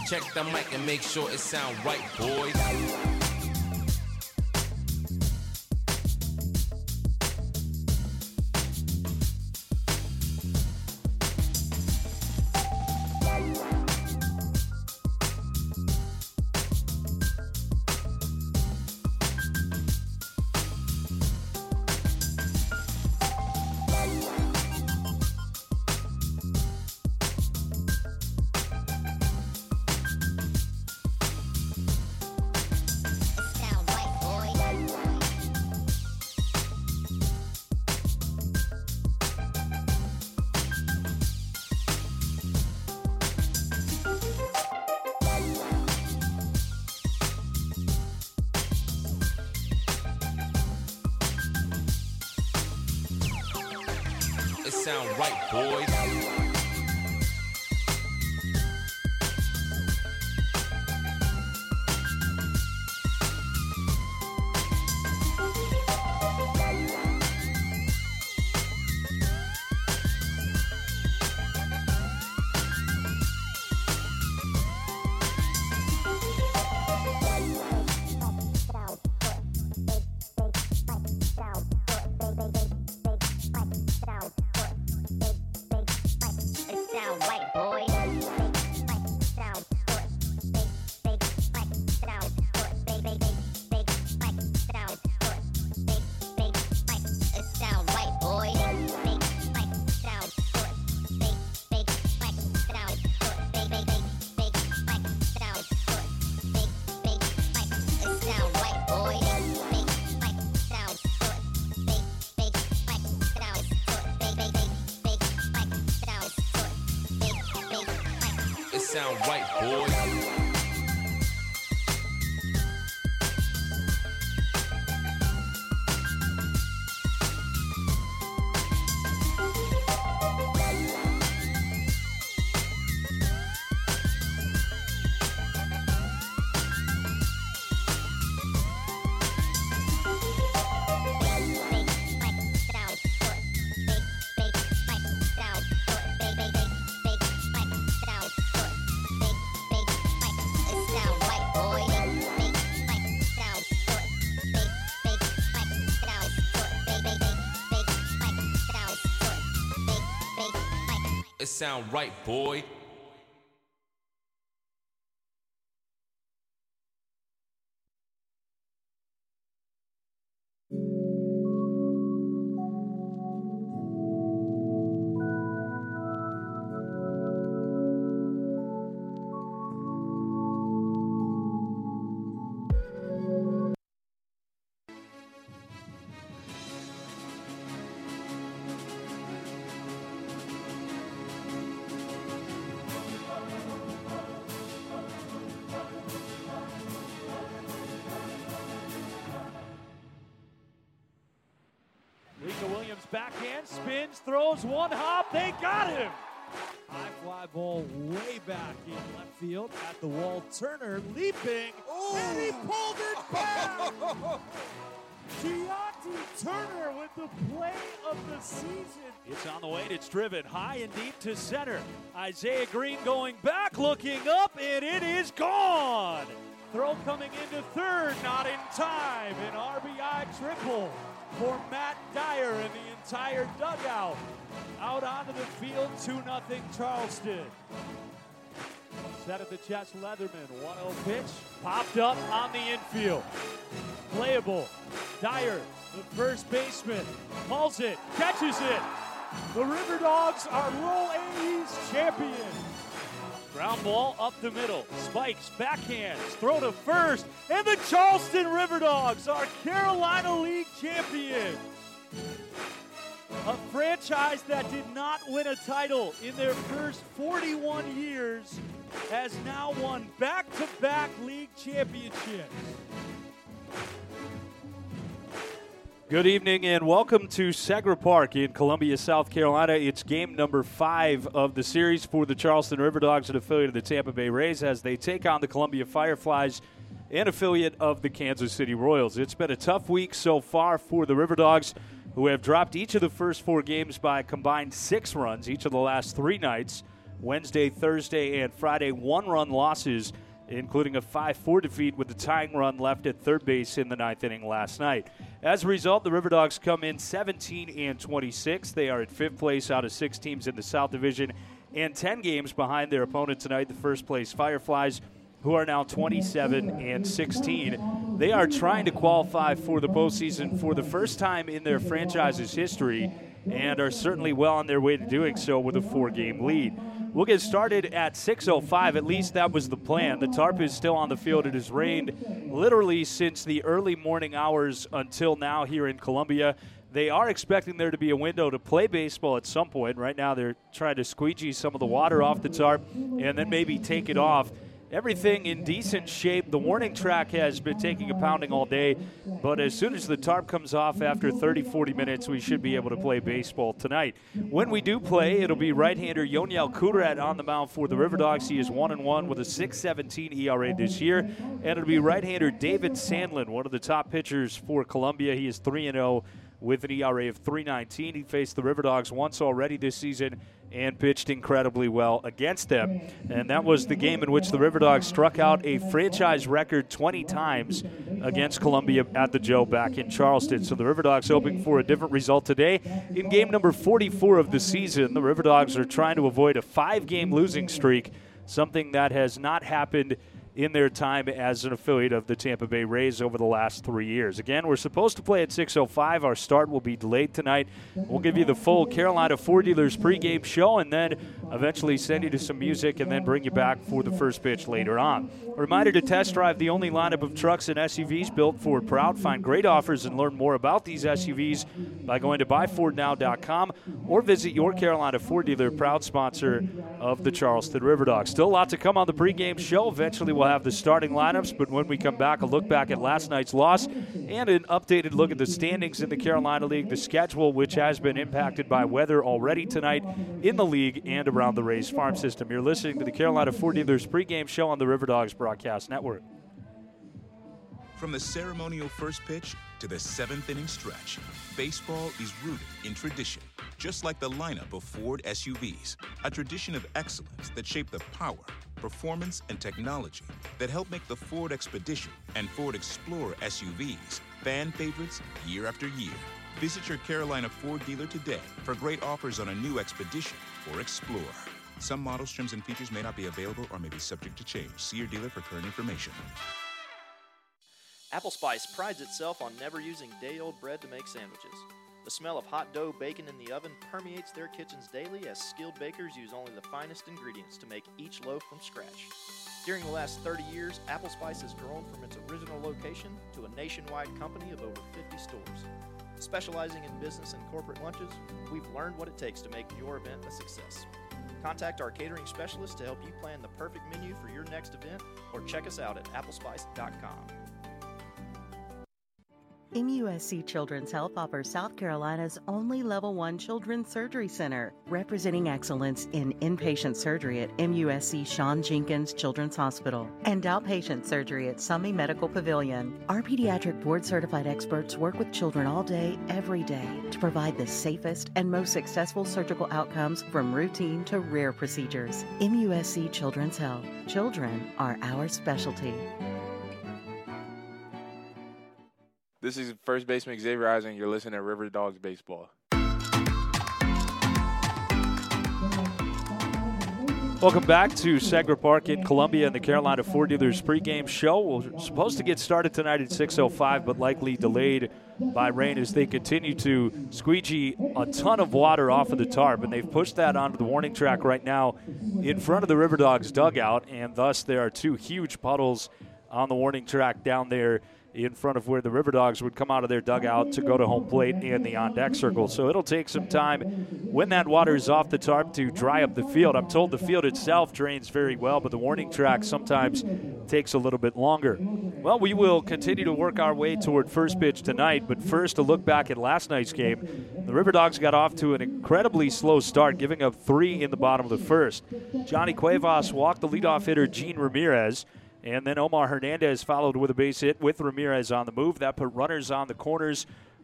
Check the mic and make sure it sound right, boys. It sound right, boys. Sound right, boys. It sound right, boy. Backhand, spins, throws, one hop, they got him! High fly ball way back in left field at the wall. Turner leaping, and he pulled it back! Deontay Turner with the play of the season. It's on the way, it's driven high and deep to center. Isaiah Green going back, looking up, and it is gone! Throw coming into third, not in time. An RBI triple for Matt Dyer and the entire dugout. Out onto the field, 2-0 Charleston. Set at the chest, Leatherman, 1-0 pitch, popped up on the infield. Playable, Dyer, the first baseman, pulls it, catches it. The River Dogs are Rural A's champions. Ground ball up the middle, spikes, backhands, throw to first, and the Charleston River Dogs are Carolina League champions. A franchise that did not win a title in their first 41 years has now won back-to-back league championships. Good evening and welcome to Segra Park in Columbia, South Carolina. It's game number 5 of the series for the Charleston River Dogs, an affiliate of the Tampa Bay Rays, as they take on the Columbia Fireflies, an affiliate of the Kansas City Royals. It's been a tough week so far for the River Dogs, who have dropped each of the first 4 games by a combined 6 runs each of the last 3 nights. Wednesday, Thursday, and Friday, one-run losses, including a 5-4 defeat with the tying run left at third base in the ninth inning last night. As a result, the River Dogs come in 17-26. They are at fifth place out of 6 teams in the South Division and 10 games behind their opponent tonight, the first-place Fireflies, who are now 27-16. They are trying to qualify for the postseason for the first time in their franchise's history and are certainly well on their way to doing so with a 4-game lead. We'll get started at 6:05. At least that was the plan. The tarp is still on the field. It has rained literally since the early morning hours until now here in Columbia. They are expecting there to be a window to play baseball at some point. Right now they're trying to squeegee some of the water off the tarp and then maybe take it off. Everything in decent shape. The warning track has been taking a pounding all day, but as soon as the tarp comes off after 30-40 minutes, we should be able to play baseball tonight. When we do play, it'll be right-hander Yoniel Kuderat on the mound for the River Dogs. He is 1-1 with a 6.17 ERA this year, and it'll be right-hander David Sandlin, one of the top pitchers for Columbia. He is 3-0 with an ERA of 3.19. He faced the River Dogs once already this season and pitched incredibly well against them. And that was the game in which the River Dogs struck out a franchise record 20 times against Columbia at the Joe back in Charleston. So the River Dogs hoping for a different result today. In game number 44 of the season, the River Dogs are trying to avoid a 5-game losing streak, something that has not happened in their time as an affiliate of the Tampa Bay Rays over the last 3 years. Again, we're supposed to play at 6:05. Our start will be delayed tonight. We'll give you the full Carolina Ford Dealers pregame show and then eventually send you to some music and then bring you back for the first pitch later on. A reminder to test drive the only lineup of trucks and SUVs built Ford proud. Find great offers and learn more about these SUVs by going to buyfordnow.com or visit your Carolina Ford dealer, proud sponsor of the Charleston River Dogs. Still a lot to come on the pregame show. Eventually we'll have the starting lineups, but when we come back, a look back at last night's loss and an updated look at the standings in the Carolina League, the schedule, which has been impacted by weather already tonight in the league and around the Rays farm system. You're listening to the Carolina Ford Dealers pregame show on the River Dogs Broadcast Network. From the ceremonial first pitch to the 7th inning stretch, baseball is rooted in tradition, just like the lineup of Ford SUVs, a tradition of excellence that shaped the power, performance, and technology that help make the Ford Expedition and Ford Explorer SUVs fan favorites year after year. Visit your Carolina Ford dealer today for great offers on a new Expedition or Explorer. Some models, trims, and features may not be available or may be subject to change. See your dealer for current information. Apple Spice prides itself on never using day-old bread to make sandwiches. The smell of hot dough baking in the oven permeates their kitchens daily as skilled bakers use only the finest ingredients to make each loaf from scratch. During the last 30 years, Apple Spice has grown from its original location to a nationwide company of over 50 stores. Specializing in business and corporate lunches, we've learned what it takes to make your event a success. Contact our catering specialist to help you plan the perfect menu for your next event or check us out at applespice.com. MUSC Children's Health offers South Carolina's only Level 1 Children's Surgery Center, representing excellence in inpatient surgery at MUSC Sean Jenkins Children's Hospital and outpatient surgery at Summey Medical Pavilion. Our pediatric board-certified experts work with children all day, every day, to provide the safest and most successful surgical outcomes from routine to rare procedures. MUSC Children's Health. Children are our specialty. This is first baseman Xavier Eisen. You're listening to River Dogs Baseball. Welcome back to Segra Park in Columbia and the Carolina Ford Dealers pregame show. We're supposed to get started tonight at 6:05, but likely delayed by rain as they continue to squeegee a ton of water off of the tarp, and they've pushed that onto the warning track right now in front of the River Dogs dugout, and thus there are 2 huge puddles on the warning track down there in front of where the River Dogs would come out of their dugout to go to home plate and the on-deck circle. So it'll take some time when that water is off the tarp to dry up the field. I'm told the field itself drains very well, but the warning track sometimes takes a little bit longer. Well, we will continue to work our way toward first pitch tonight, but first a look back at last night's game. The River Dogs got off to an incredibly slow start, giving up 3 in the bottom of the first. Johnny Cuevas walked the leadoff hitter Gene Ramirez, and then Omar Hernandez followed with a base hit with Ramirez on the move. That put runners on the corners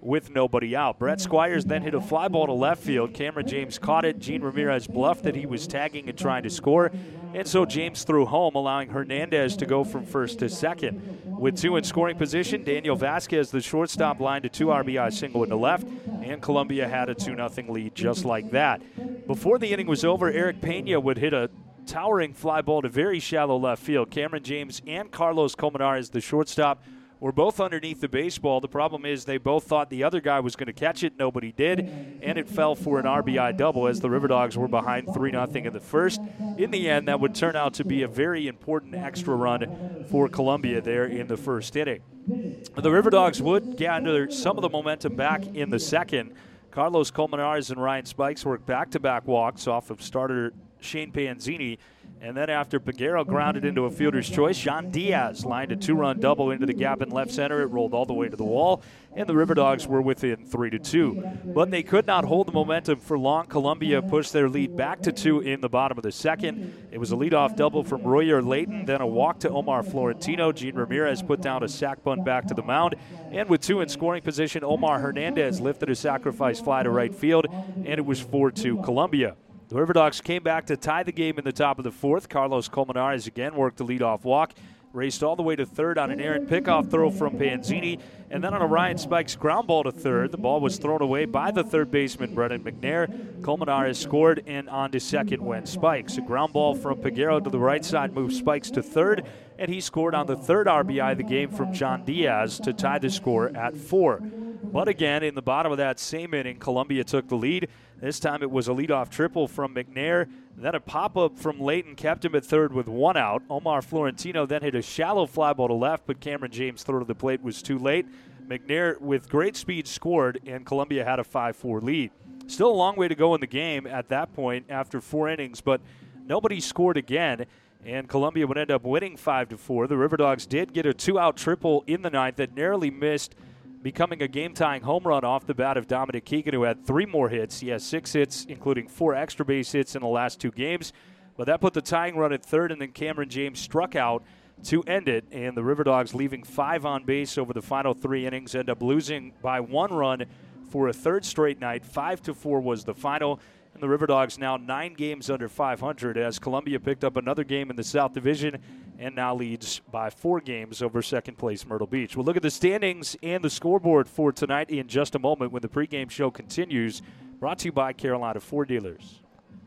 with nobody out. Brett Squires then hit a fly ball to left field. Cameron James caught it. Gene Ramirez bluffed that he was tagging and trying to score, and so James threw home, allowing Hernandez to go from first to second. With two in scoring position, Daniel Vasquez, the shortstop, lined a 2 RBI single into left, and Columbia had a 2-0 lead just like that. Before the inning was over, Eric Pena would hit a towering fly ball to very shallow left field. Cameron James and Carlos Colmenares, the shortstop, were both underneath the baseball. The problem is they both thought the other guy was going to catch it. Nobody did, and it fell for an RBI double as the Riverdogs were behind 3-0 in the first. In the end, that would turn out to be a very important extra run for Columbia there in the first inning. The Riverdogs would gather some of the momentum back in the second. Carlos Colmenares and Ryan Spikes worked back-to-back walks off of starter Shane Panzini. And then after Peguero grounded into a fielder's choice, Jean Diaz lined a 2-run double into the gap in left center. It rolled all the way to the wall, and the Riverdogs were within 3-2. But they could not hold the momentum for long. Columbia pushed their lead back to 2 in the bottom of the second. It was a leadoff double from Royer Layton, then a walk to Omar Florentino. Gene Ramirez put down a sac bunt back to the mound. And with 2 in scoring position, Omar Hernandez lifted a sacrifice fly to right field, and it was 4-2 Columbia. The Riverdogs came back to tie the game in the top of the fourth. Carlos Colmenares again worked the leadoff walk, raced all the way to third on an errant pickoff throw from Panzini, and then on a Ryan Spikes ground ball to third. The ball was thrown away by the third baseman, Brennan McNair. Colmenares scored, and on to second went Spikes. A ground ball from Peguero to the right side moved Spikes to third, and he scored on the third RBI of the game from John Diaz to tie the score at 4. But again, in the bottom of that same inning, Columbia took the lead. This time it was a leadoff triple from McNair. Then a pop-up from Layton kept him at third with 1 out. Omar Florentino then hit a shallow fly ball to left, but Cameron James' throw to the plate was too late. McNair, with great speed, scored, and Columbia had a 5-4 lead. Still a long way to go in the game at that point after 4 innings, but nobody scored again, and Columbia would end up winning 5-4. The Riverdogs did get a 2-out triple in the ninth that narrowly missed becoming a game-tying home run off the bat of Dominic Keegan, who had 3 more hits. He has 6 hits, including 4 extra base hits in the last 2 games. But that put the tying run at third, and then Cameron James struck out to end it. And the Riverdogs, leaving 5 on base over the final 3 innings, end up losing by 1 run for a third straight night. 5-4 was the final. And the Riverdogs now 9 games under 500 as Columbia picked up another game in the South Division and now leads by 4 games over second-place Myrtle Beach. We'll look at the standings and the scoreboard for tonight in just a moment when the pregame show continues, brought to you by Carolina Ford Dealers.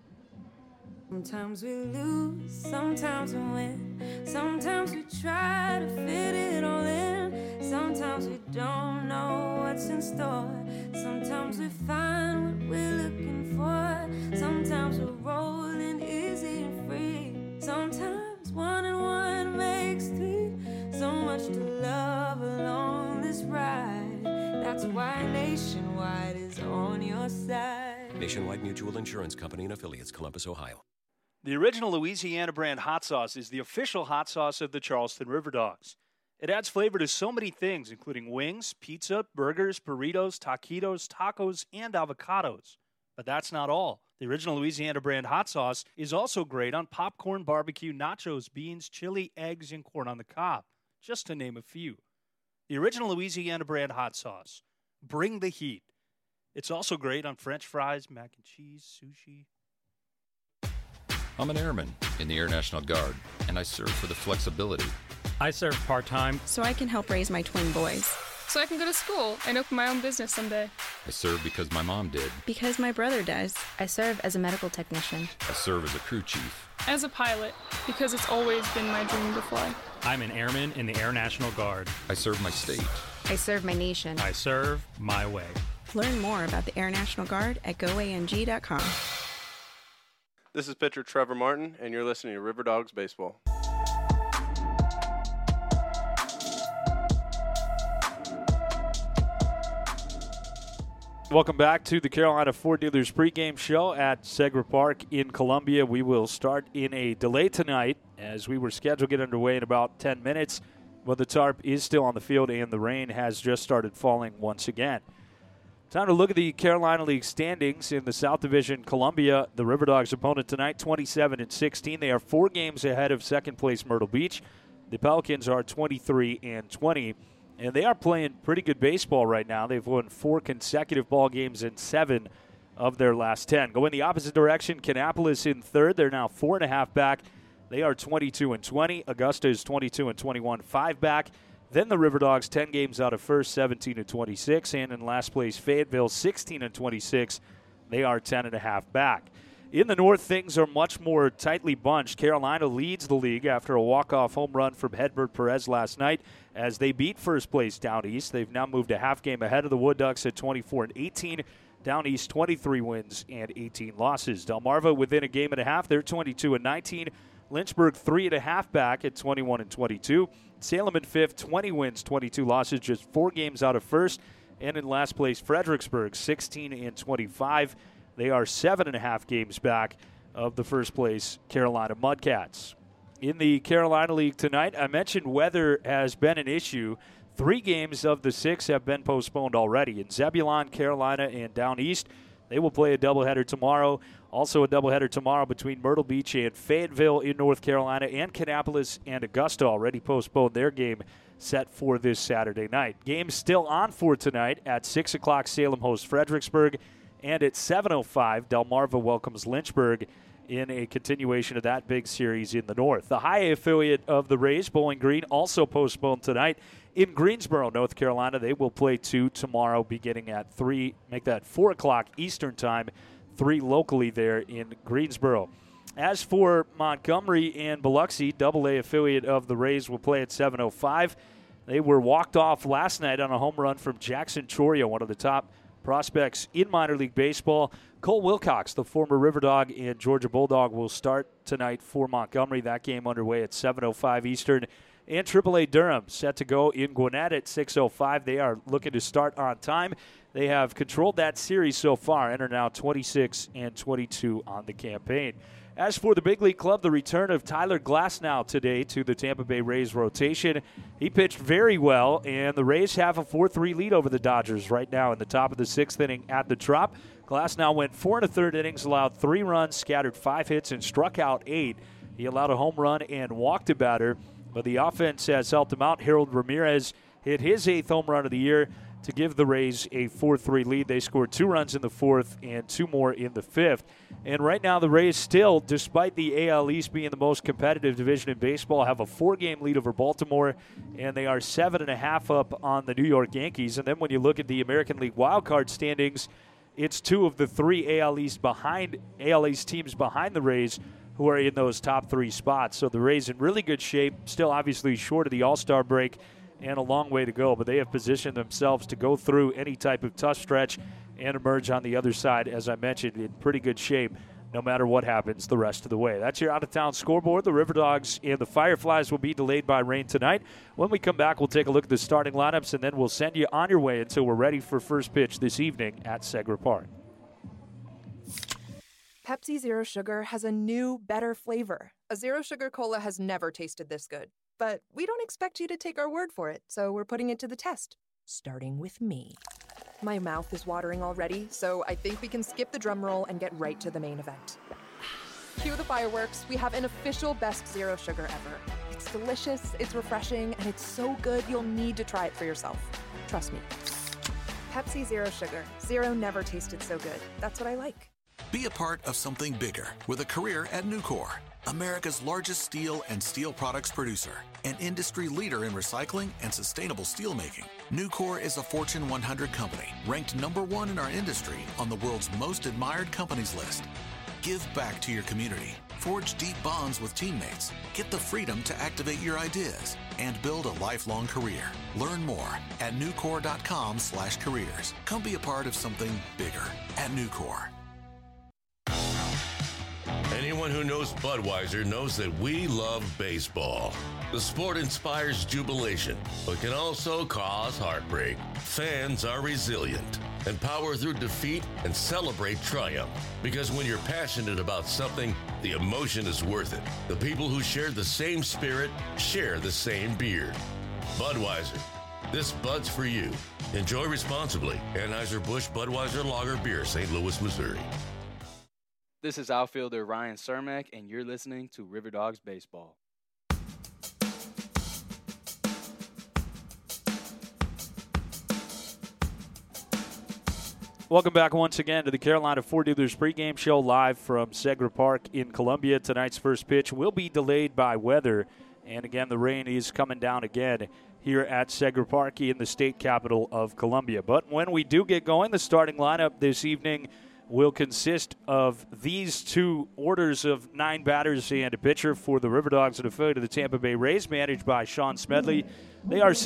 Sometimes we lose, sometimes we win. Sometimes we try to fit it all in. Sometimes we don't know what's in store. Sometimes we find what we're looking for. Sometimes we're rolling easy and free. Sometimes 1 and 1 makes 3. So much to love along this ride. That's why Nationwide is on your side. Nationwide Mutual Insurance Company and affiliates, Columbus, Ohio. The original Louisiana brand hot sauce is the official hot sauce of the Charleston Riverdogs. It adds flavor to so many things, including wings, pizza, burgers, burritos, taquitos, tacos, and avocados. But that's not all. The original Louisiana brand hot sauce is also great on popcorn, barbecue, nachos, beans, chili, eggs, and corn on the cob, just to name a few. The original Louisiana brand hot sauce. Bring the heat. It's also great on French fries, mac and cheese, sushi. I'm an airman in the Air National Guard, and I serve for the flexibility. I serve part-time so I can help raise my twin boys. So I can go to school and open my own business someday. I serve because my mom did. Because my brother does. I serve as a medical technician. I serve as a crew chief. As a pilot, because it's always been my dream to fly. I'm an airman in the Air National Guard. I serve my state. I serve my nation. I serve my way. Learn more about the Air National Guard at goang.com. This is pitcher Trevor Martin, and you're listening to Riverdogs Baseball. Welcome back to the Carolina Ford Dealers pregame show at Segra Park in Columbia. We will start in a delay tonight as we were scheduled to get underway in about 10 minutes, but the tarp is still on the field and the rain has just started falling once again. Time to look at the Carolina League standings in the South Division. Columbia, the Riverdogs' opponent tonight, 27-16. They are 4 games ahead of second-place Myrtle Beach. The Pelicans are 23-20. And they are playing pretty good baseball right now. They've won 4 consecutive ball games in 7 of their last 10. Going the opposite direction, Kannapolis in third. They're now 4.5 back. They are 22-20. Augusta is 22-21, 5 back. Then the River Dogs 10 games out of first, 17-26. And in last place, Fayetteville, 16-26. They are 10.5 back. In the North, things are much more tightly bunched. Carolina leads the league after a walk-off home run from Hedbert Perez last night as they beat first place Down East. They've now moved a half game ahead of the Wood Ducks at 24-18. Down East 23 wins and 18 losses. Delmarva within a game and a half. They're 22-19. Lynchburg 3.5 back at 21-22. Salem in fifth, 20 wins, 22 losses, just 4 games out of first. And in last place, Fredericksburg 16-25. They are 7.5 games back of the first place Carolina Mudcats. In the Carolina League tonight, I mentioned weather has been an issue. 3 games of the 6 have been postponed already. In Zebulon, Carolina, and Down East, they will play a doubleheader tomorrow. Also a doubleheader tomorrow between Myrtle Beach and Fayetteville in North Carolina, and Kannapolis and Augusta already postponed their game set for this Saturday night. Games still on for tonight. At 6 o'clock, Salem hosts Fredericksburg. And at 7:05, Delmarva welcomes Lynchburg in a continuation of that big series in the North. The high affiliate of the Rays, Bowling Green, also postponed tonight. In Greensboro, North Carolina, they will play 2 tomorrow beginning at 3. Make that 4 o'clock Eastern time, 3 locally there in Greensboro. As for Montgomery and Biloxi, AA affiliate of the Rays, will play at 7:05. They were walked off last night on a home run from Jackson Choria, one of the top prospects in minor league baseball. Cole Wilcox, the former River Dog and Georgia Bulldog, will start tonight for Montgomery. That game underway at 7:05 Eastern. And AAA Durham set to go in Gwinnett at 6:05. They are looking to start on time. They have controlled that series so far and are now 26-22 on the campaign. As for the big league club, the return of Tyler Glasnow today to the Tampa Bay Rays rotation. He pitched very well, and the Rays have a 4-3 lead over the Dodgers right now in the top of the 6th inning at the Trop. Glasnow went 4 1/3 innings, allowed 3 runs, scattered 5 hits, and struck out 8. He allowed a home run and walked a batter, but the offense has helped him out. Harold Ramirez hit his 8th home run of the year to give the Rays a 4-3 lead. They scored 2 runs in the 4th and 2 more in the 5th. And right now the Rays still, despite the AL East being the most competitive division in baseball, have a 4-game lead over Baltimore, and they are 7.5 up on the New York Yankees. And then when you look at the American League wildcard standings, it's 2 of the 3 AL East teams behind the Rays who are in those top 3 spots. So the Rays in really good shape, still obviously short of the All-Star break, and a long way to go, but they have positioned themselves to go through any type of tough stretch and emerge on the other side, as I mentioned, in pretty good shape no matter what happens the rest of the way. That's your out-of-town scoreboard. The River Dogs and the Fireflies will be delayed by rain tonight. When we come back, we'll take a look at the starting lineups, and then we'll send you on your way until we're ready for first pitch this evening at Segra Park. Pepsi Zero Sugar has a new, better flavor. A Zero Sugar Cola has never tasted this good. But we don't expect you to take our word for it, so we're putting it to the test. Starting with me. My mouth is watering already, so I think we can skip the drum roll and get right to the main event. Cue the fireworks. We have an official best Zero Sugar ever. It's delicious, it's refreshing, and it's so good you'll need to try it for yourself. Trust me. Pepsi Zero Sugar. Zero never tasted so good. That's what I like. Be a part of something bigger with a career at Nucor, America's largest steel and steel products producer, an industry leader in recycling and sustainable steelmaking. Nucor is a Fortune 100 company, ranked #1 in our industry on the world's most admired companies list. Give back to your community, forge deep bonds with teammates, get the freedom to activate your ideas, and build a lifelong career. Learn more at nucor.com/careers. Come be a part of something bigger at Nucor. Anyone who knows Budweiser knows that we love baseball. The sport inspires jubilation, but can also cause heartbreak. Fans are resilient and power through defeat and celebrate triumph. Because when you're passionate about something, the emotion is worth it. The people who share the same spirit share the same beer. Budweiser. This Bud's for you. Enjoy responsibly. Anheuser-Busch Budweiser Lager Beer, St. Louis, Missouri. This is outfielder Ryan Cermak, and you're listening to River Dogs Baseball. Welcome back once again to the Carolina Ford Dealers pregame show live from Segra Park in Columbia. Tonight's first pitch will be delayed by weather. And again, the rain is coming down again here at Segra Park in the state capital of Columbia. But when we do get going, the starting lineup this evening will consist of these two orders of 9 batters and a pitcher for the River Dogs, an affiliate of the Tampa Bay Rays, managed by Sean Smedley. They are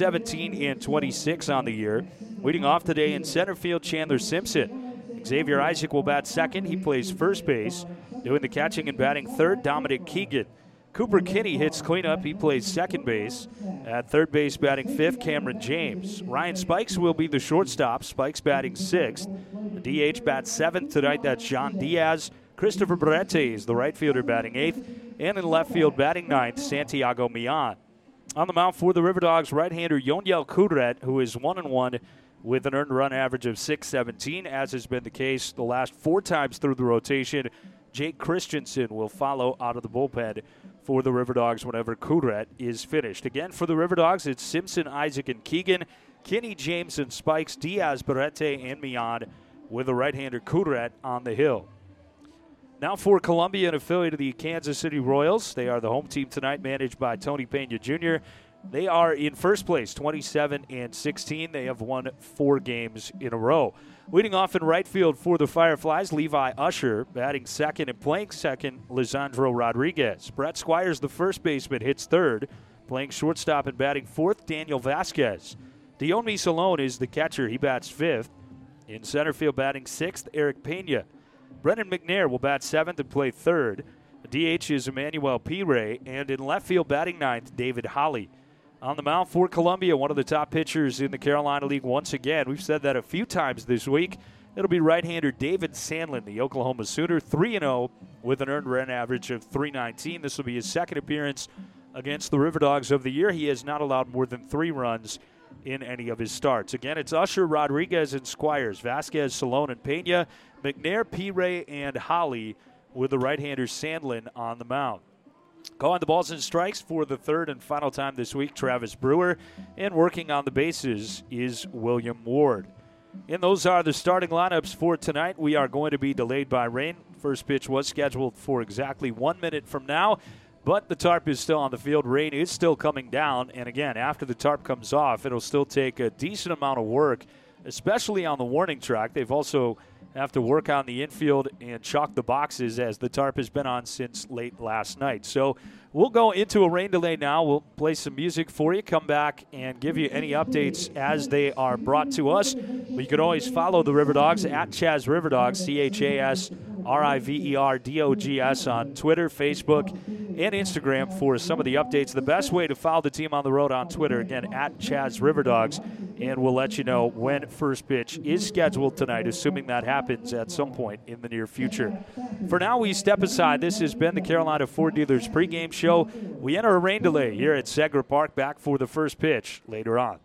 17-26 on the year. Leading off today in center field, Chandler Simpson. Xavier Isaac will bat second. He plays first base. Doing the catching and batting third, Dominic Keegan. Cooper Kinney hits cleanup. He plays second base. At third base, batting fifth, Cameron James. Ryan Spikes will be the shortstop. Spikes batting sixth. The DH bats seventh tonight. That's John Diaz. Christopher Berete is the right fielder batting eighth. And in left field batting ninth, Santiago Millan. On the mound for the River Dogs, right-hander Yoniel Kudret, who is 1-1 with an earned run average of .617, as has been the case the last 4 times through the rotation. Jake Christensen will follow out of the bullpen for the River Dogs whenever Kudret is finished. Again, for the River Dogs, it's Simpson, Isaac, and Keegan, Kinney, James, and Spikes, Diaz, Berete, and Millan, with the right-hander Kudret on the hill. Now for Columbia, an affiliate of the Kansas City Royals. They are the home team tonight, managed by Tony Pena Jr. They are in first place, 27-16. They have won 4 games in a row. Leading off in right field for the Fireflies, Levi Usher. Batting second and playing second, Lisandro Rodriguez. Brett Squires, the first baseman, hits third. Playing shortstop and batting fourth, Daniel Vasquez. Dionmis Salone is the catcher. He bats fifth. In center field, batting sixth, Eric Pena. Brennan McNair will bat seventh and play third. DH is Emmanuel Pire. And in left field, batting ninth, David Holly. On the mound for Columbia, one of the top pitchers in the Carolina League once again. We've said that a few times this week. It'll be right-hander David Sandlin, the Oklahoma Sooner, 3-0 with an earned run average of .319. This will be his second appearance against the River Dogs of the year. He has not allowed more than 3 runs in any of his starts. Again, it's Usher, Rodriguez, and Squires, Vasquez, Salone, and Pena, McNair, Pire, and Holly with the right-hander Sandlin on the mound. Calling the balls and strikes for the third and final time this week, Travis Brewer. And working on the bases is William Ward. And those are the starting lineups for tonight. We are going to be delayed by rain. First pitch was scheduled for exactly 1 minute from now, but the tarp is still on the field. Rain is still coming down. And again, after the tarp comes off, it'll still take a decent amount of work, especially on the warning track. They've also have to work on the infield and chalk the boxes as the tarp has been on since late last night. So we'll go into a rain delay now. We'll play some music for you, come back and give you any updates as they are brought to us. But you can always follow the River Dogs at Chaz River Dogs, CHASRIVERDOGS on Twitter, Facebook, and Instagram for some of the updates. The best way to follow the team on the road on Twitter, again, at Chaz River Dogs, and we'll let you know when first pitch is scheduled tonight, assuming that happens at some point in the near future. For now, we step aside. This has been the Carolina Ford Dealers pregame show. We enter a rain delay here at Segra Park, back for the first pitch later on.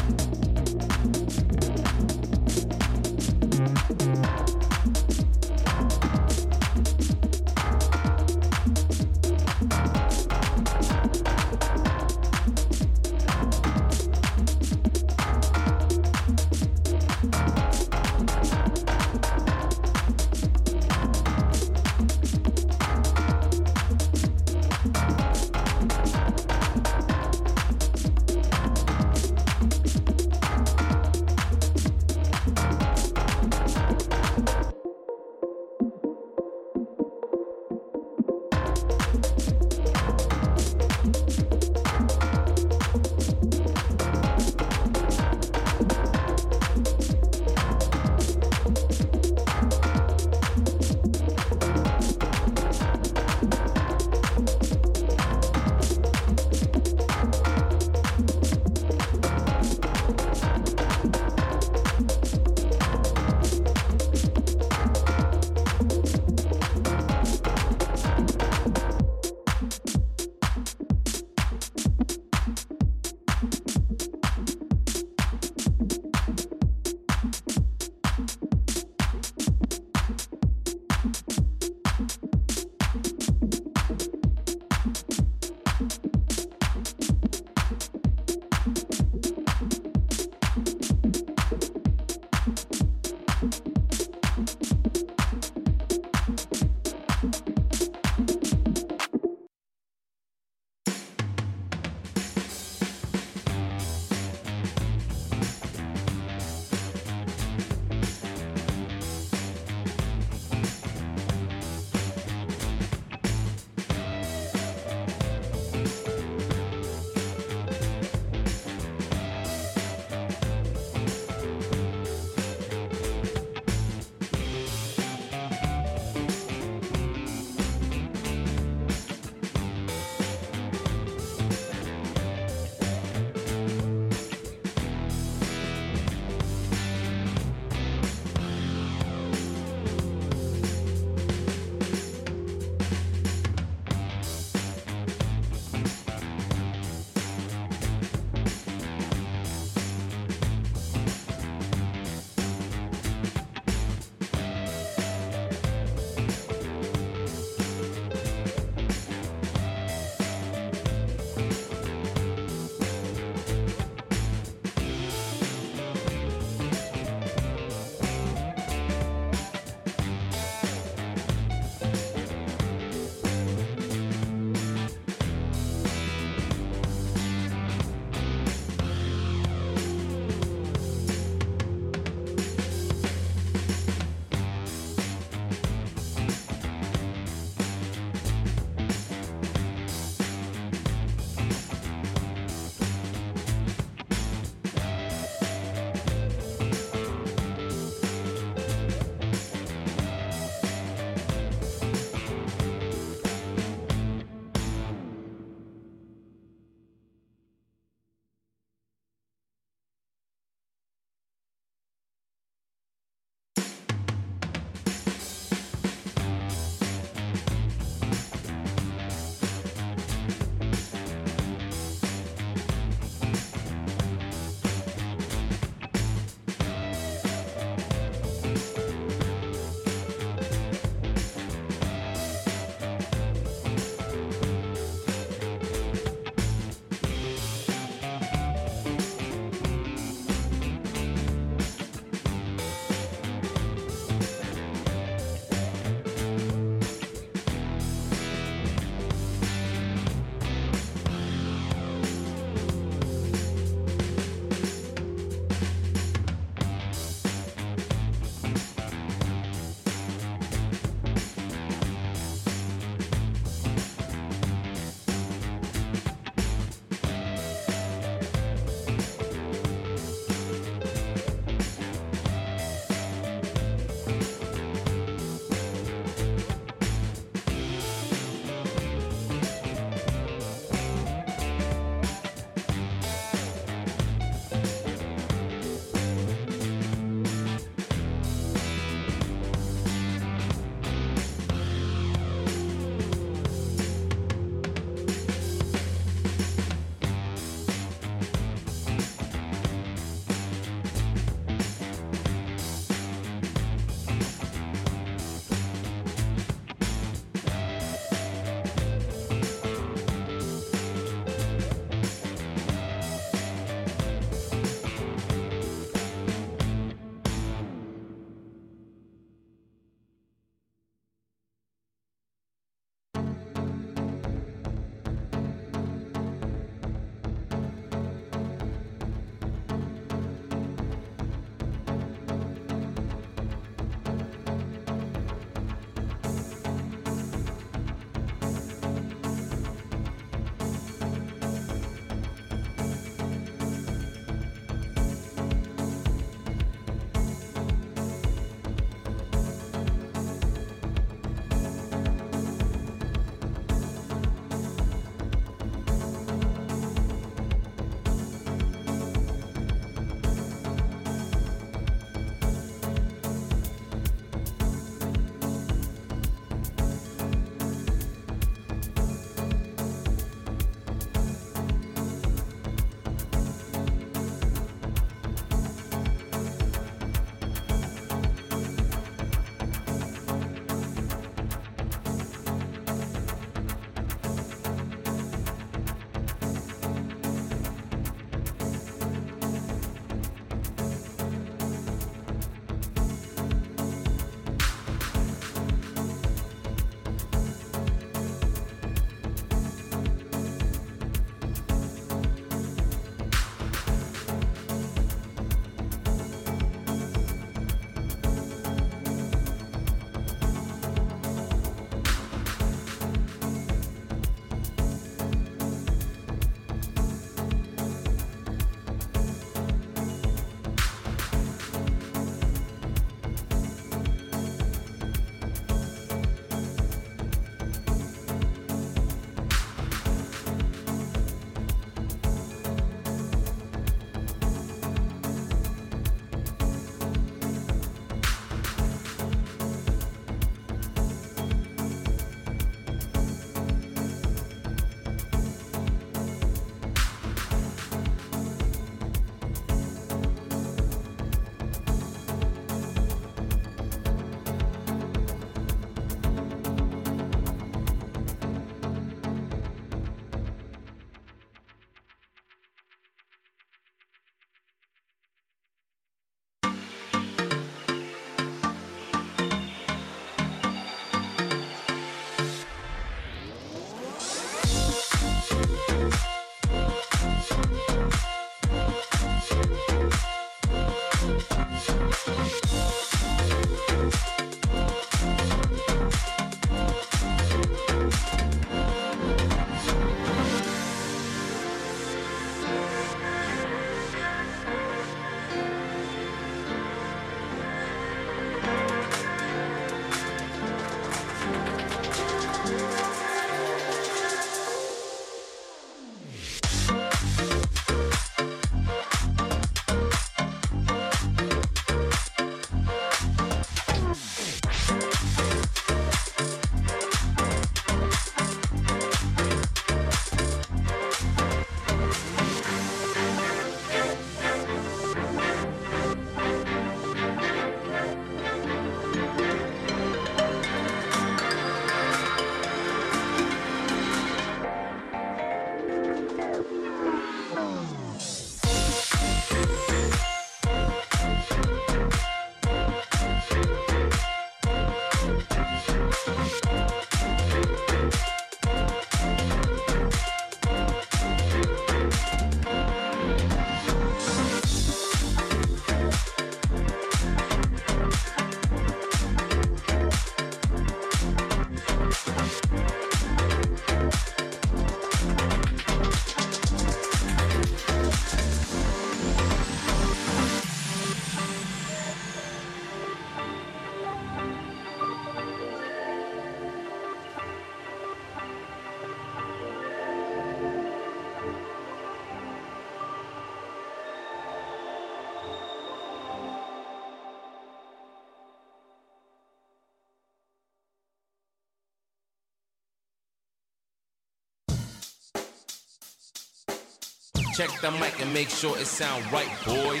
Check the mic and make sure it sound right, boys.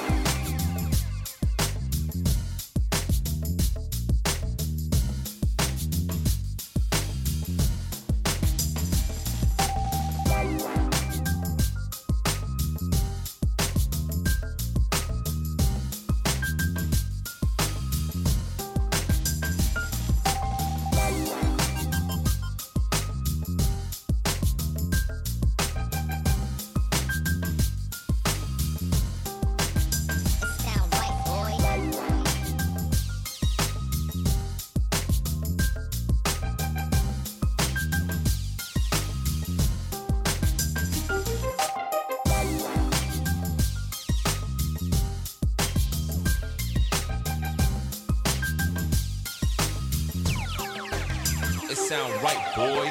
It sound right, boys.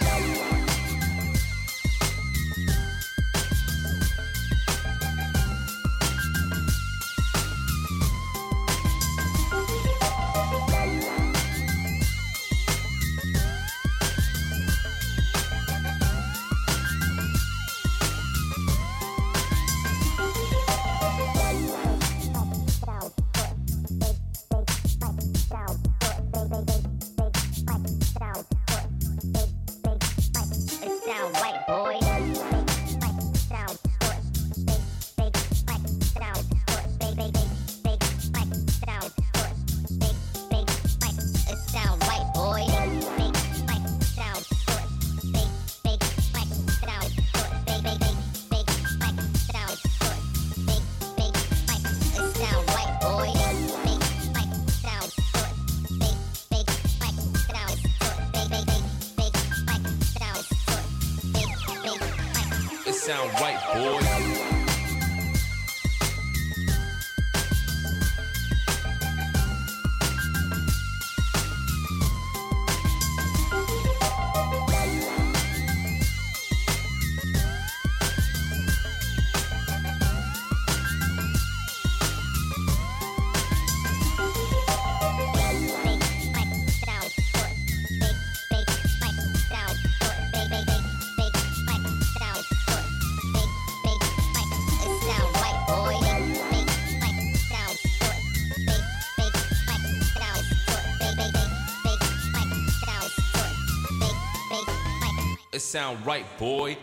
Sound right, boys. It sound right, boy.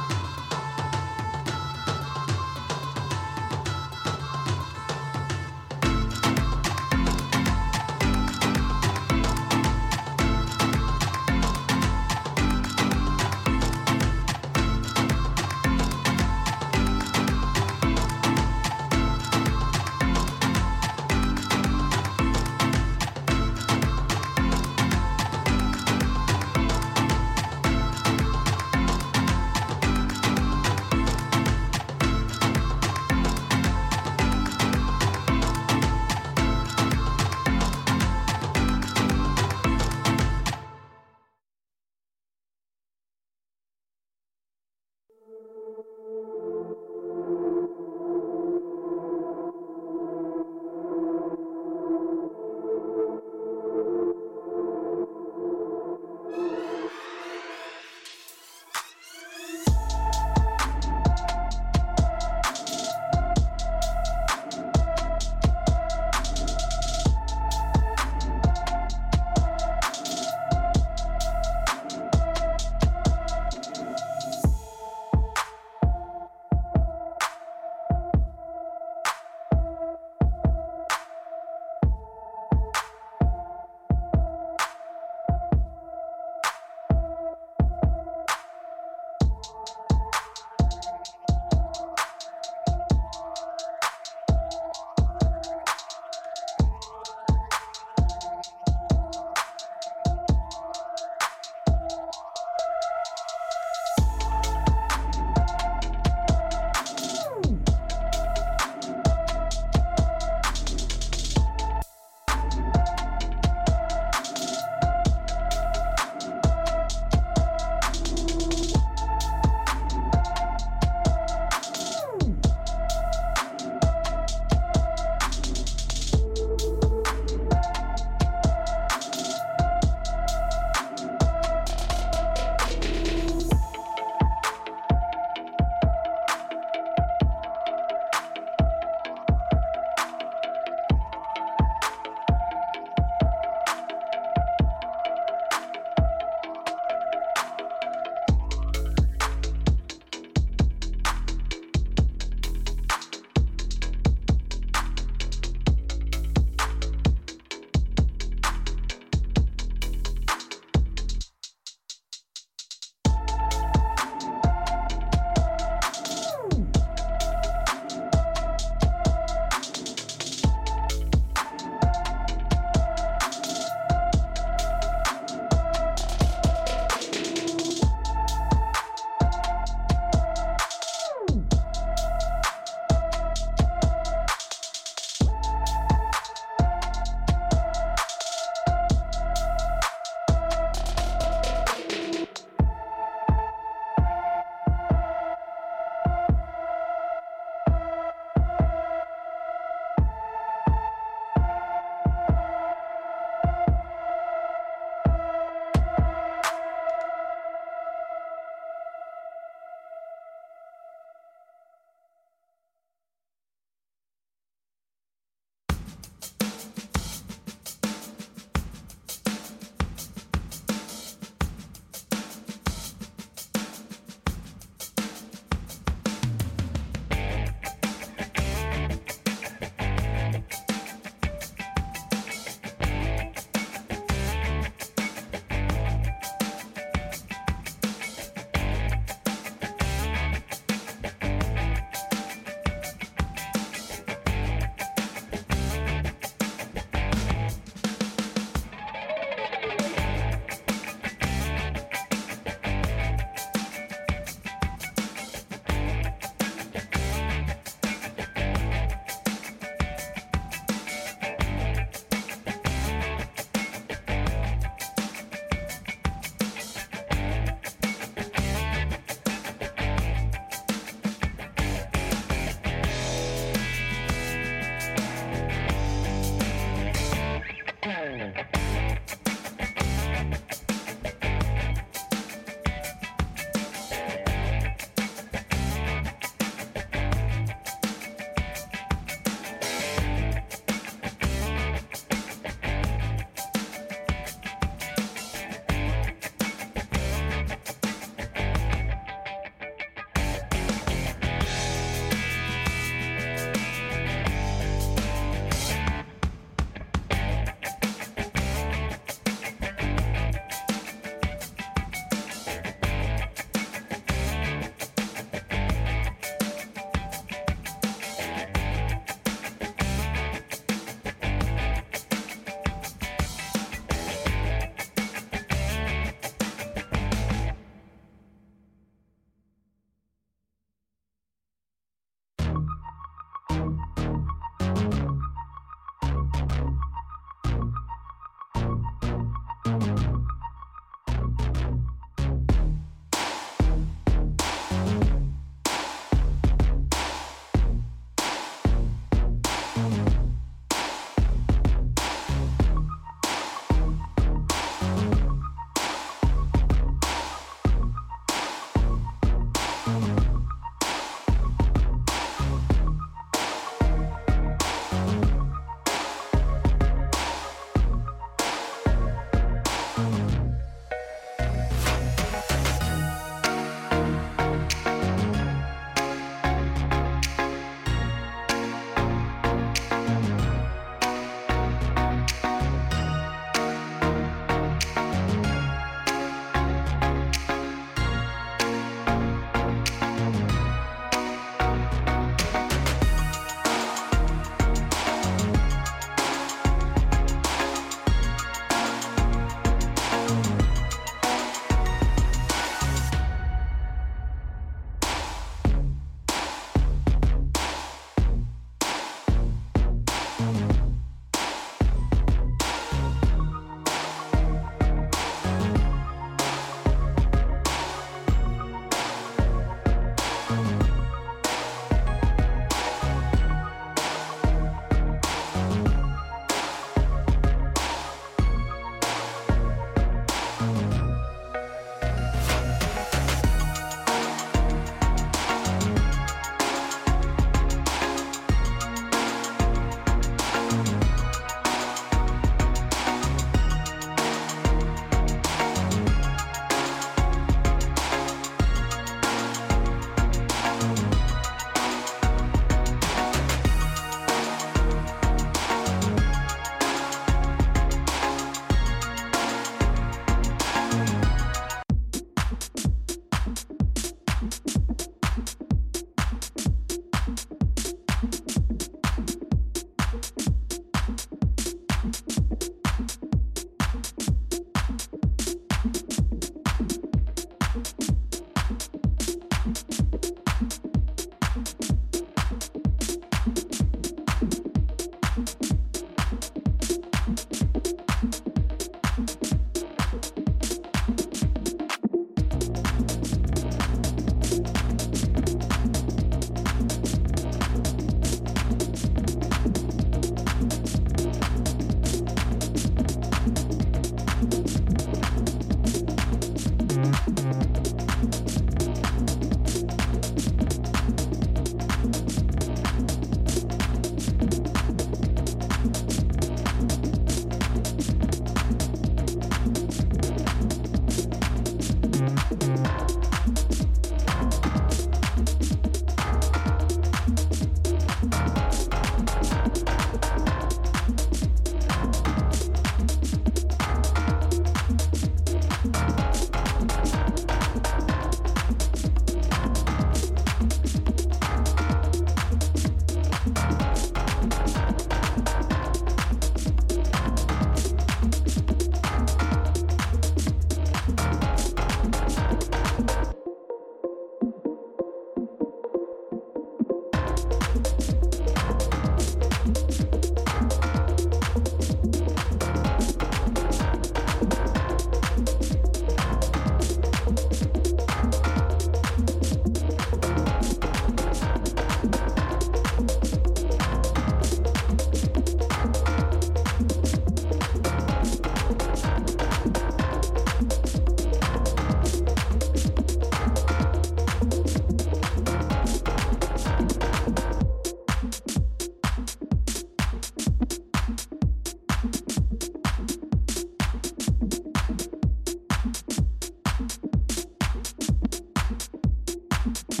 Riverdogs.